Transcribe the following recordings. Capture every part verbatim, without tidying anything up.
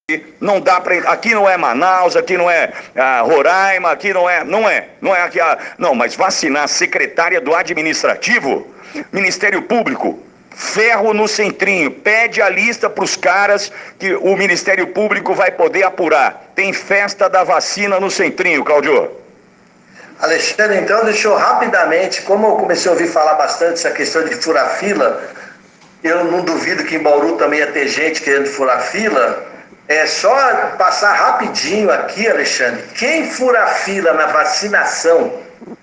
Não dá para. Aqui não é Manaus, aqui não é ah, Roraima, aqui não é. Não é. Não é aqui. Ah, não, mas vacinar a secretária do Administrativo, Ministério Público, ferro no centrinho. Pede a lista para os caras que o Ministério Público vai poder apurar. Tem festa da vacina no centrinho, Claudio. Alexandre, então, deixa eu rapidamente, como eu comecei a ouvir falar bastante essa questão de furar fila, eu não duvido que em Bauru também ia ter gente querendo furar fila. É só passar rapidinho aqui, Alexandre. Quem fura fila na vacinação,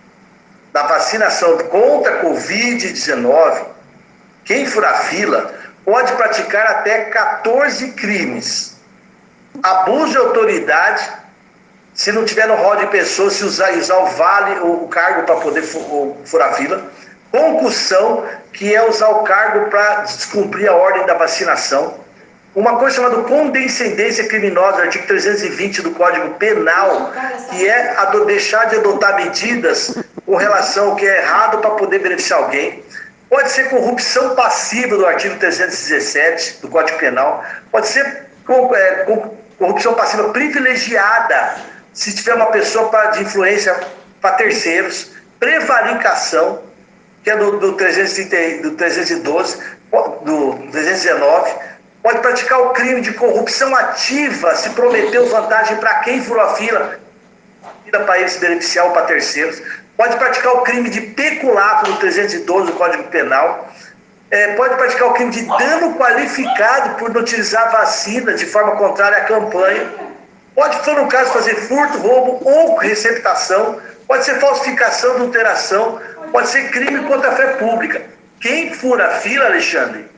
na vacinação contra a covid dezenove, quem fura fila pode praticar até quatorze crimes. Abuso de autoridade, se não tiver no rol de pessoas, se usar, usar o vale, o cargo para poder furar fila. Concussão, que é usar o cargo para descumprir a ordem da vacinação. Uma coisa chamada condescendência criminosa, artigo trezentos e vinte do Código Penal, que é a do deixar de adotar medidas com relação ao que é errado para poder beneficiar alguém. Pode ser corrupção passiva do artigo trezentos e dezessete do Código Penal. Pode ser é, corrupção passiva privilegiada, se tiver uma pessoa pra, de influência para terceiros. Prevaricação, que é do, do, trezentos e trinta, do trezentos e doze, do trezentos e dezenove. Pode praticar o crime de corrupção ativa, se prometeu vantagem para quem furou a fila, para ele se beneficiar ou para terceiros. Pode praticar o crime de peculato no trezentos e doze do Código Penal. É, pode praticar o crime de dano qualificado por não utilizar vacina de forma contrária à campanha. Pode, se for no caso, fazer furto, roubo ou receptação. Pode ser falsificação, adulteração. Pode ser crime contra a fé pública. Quem fura a fila, Alexandre,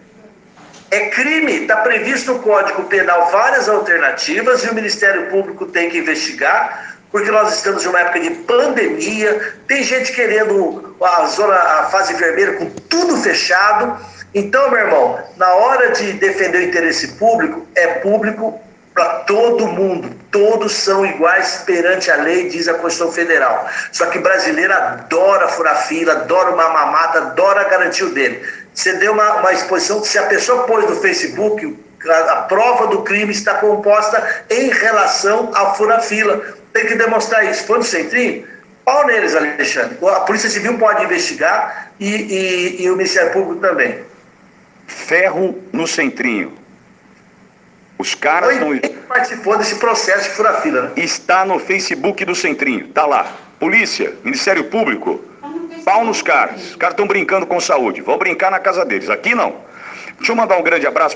é crime, está previsto no Código Penal várias alternativas e o Ministério Público tem que investigar, porque nós estamos em uma época de pandemia, tem gente querendo a zona, a fase vermelha com tudo fechado. Então, meu irmão, na hora de defender o interesse público, é público para todo mundo. Todos são iguais perante a lei, diz a Constituição Federal. Só que brasileiro adora furar fila, adora uma mamata, adora garantir o dele. Você deu uma, uma exposição que se a pessoa pôs no Facebook, a, a prova do crime está composta em relação à fura-fila. Tem que demonstrar isso. Foi no centrinho? Pau neles, Alexandre. A Polícia Civil pode investigar e, e, e o Ministério Público também. Ferro no centrinho. Os caras não... Quem participou desse processo de fura-fila, né? Está no Facebook do centrinho. Tá lá. Polícia, Ministério Público, pau nos caras. Os caras estão brincando com saúde. Vão brincar na casa deles. Aqui não. Deixa eu mandar um grande abraço.